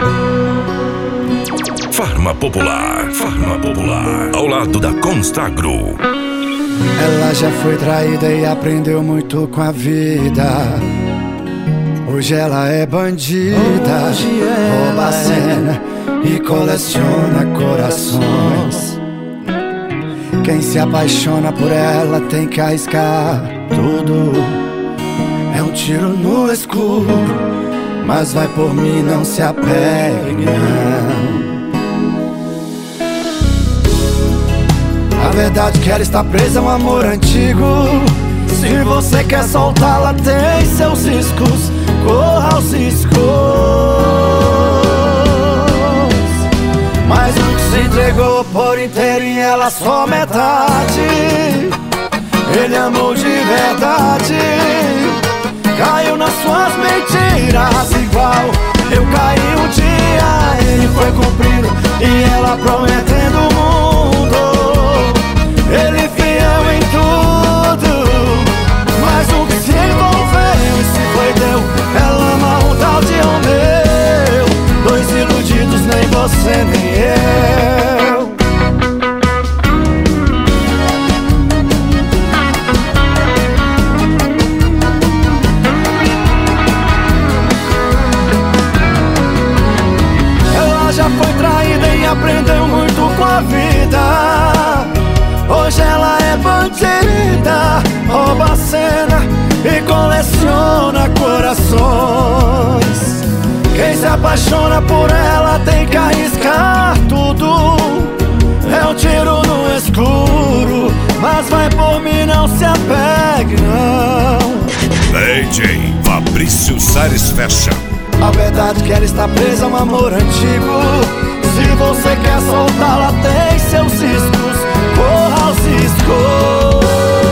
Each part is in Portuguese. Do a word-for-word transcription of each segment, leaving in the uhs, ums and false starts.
Farma Popular, Farma Popular, ao lado da Constagro. Ela já foi traída e aprendeu muito com a vida. Hoje ela é bandida, Hoje ela rouba a cena é... e coleciona corações. Quem se apaixona por ela tem que arriscar tudo. É um tiro no escuro, mas vai por mim, não se apegue, não. A verdade é que ela está presa a um amor antigo. Se você quer soltá-la, tem seus riscos, corra aos riscos. Mas nunca se entregou por inteiro e ela só metade. Ele amou de verdade, caiu nas suas mentiras igual eu caí um dia. Ele foi cumprindo e ela prometendo o mundo. Ele fiel em tudo, mas nunca se envolveu. E se foi deu, ela ama um tal de Romeu. Dois iludidos, nem você nem eu. Ela já foi traída e aprendeu muito com a vida. Hoje ela é bandida, rouba a cena e coleciona corações. Quem se apaixona por ela tem que arriscar tudo. É um tiro no escuro, mas vai por mim, não se apegue, não. D J Fabrício Sares fecha. A verdade é que ela está presa a um amor antigo. Se você quer soltá-la, tem seus riscos, corra aos riscos.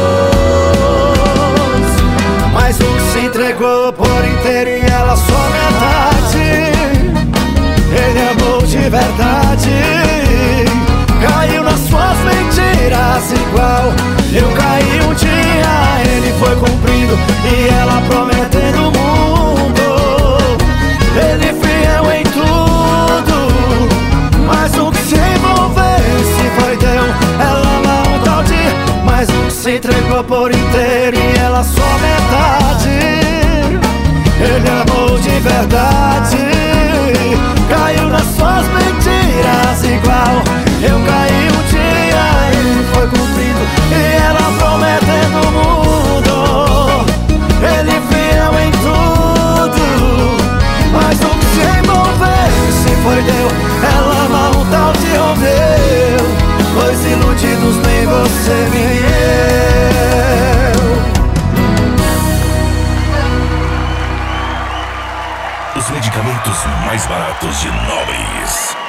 Mas nunca se entregou por inteiro e ela só metade. Ele amou de verdade, caiu nas suas mentiras igual eu caí um dia. Ele foi cumprindo e ela prometendo o mundo. Ele fiel em tudo, mas nunca se envolveu. Se foi deu, ela ama um tal de, mas nunca se entregou por inteiro e ela só metade. Ele amou de verdade, caiu nas suas mentiras igual eu caí um dia. Ele foi cumprindo e ela prometendo o mundo. Ele fiel em tudo, mas nunca se envolveu. Se foi deu, ela ama um tal de Romeu. Dois iludidos, nem você nem eu. Os medicamentos mais baratos de Nobres.